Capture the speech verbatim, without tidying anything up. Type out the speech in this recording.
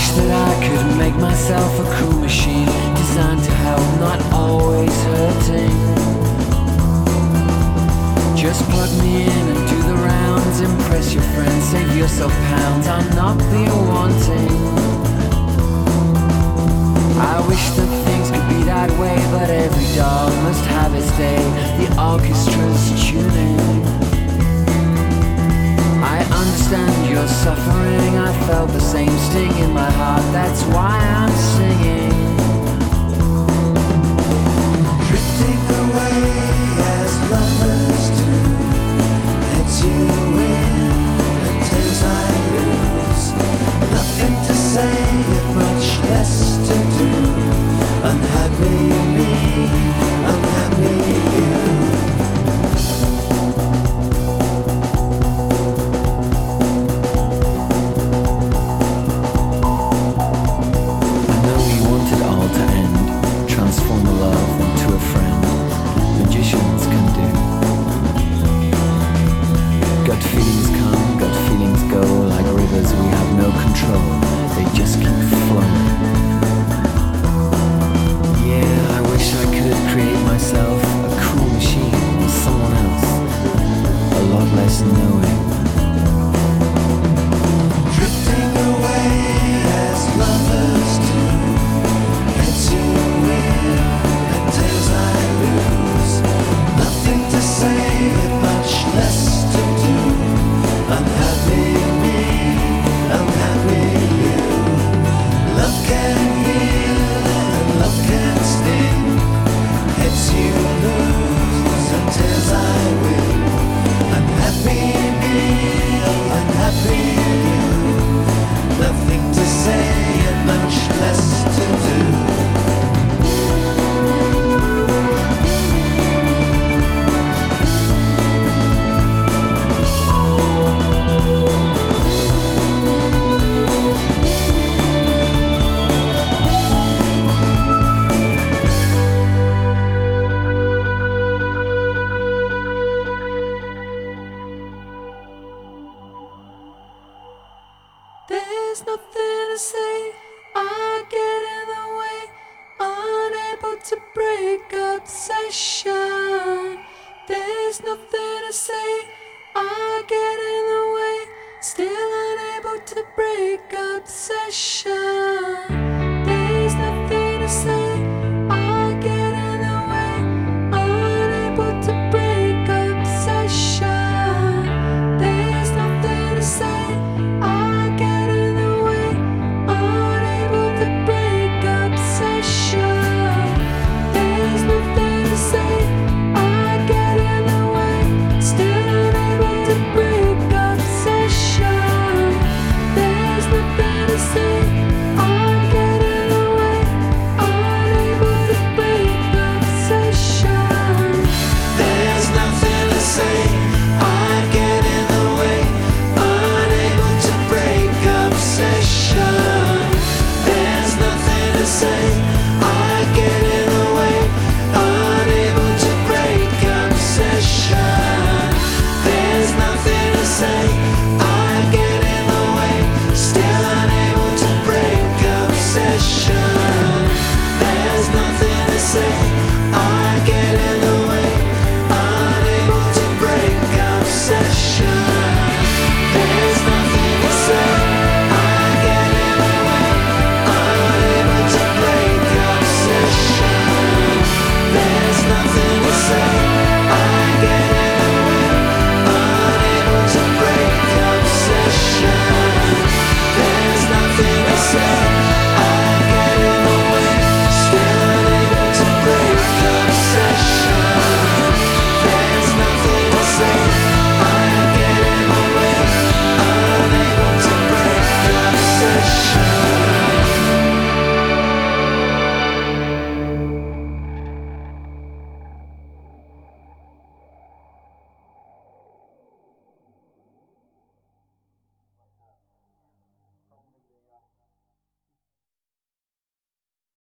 that I could make myself a cool machine, designed to help, not always hurting. Just plug me in and do the rounds, impress your friends, save yourself pounds, I'll not be wanting. I wish that things could be that way, but every dog must have its day, the orchestra's tuning. I understand your suffering, I felt the same sting in my heart, that's why I'm singing. Drifting away as lovers do, let you in, the tears I lose. Nothing to say, yet much less to do. Unhappy me, unhappy you. There's nothing to say, I get in the way, unable to break obsession. There's nothing to say, I get in the way, still unable to break obsession.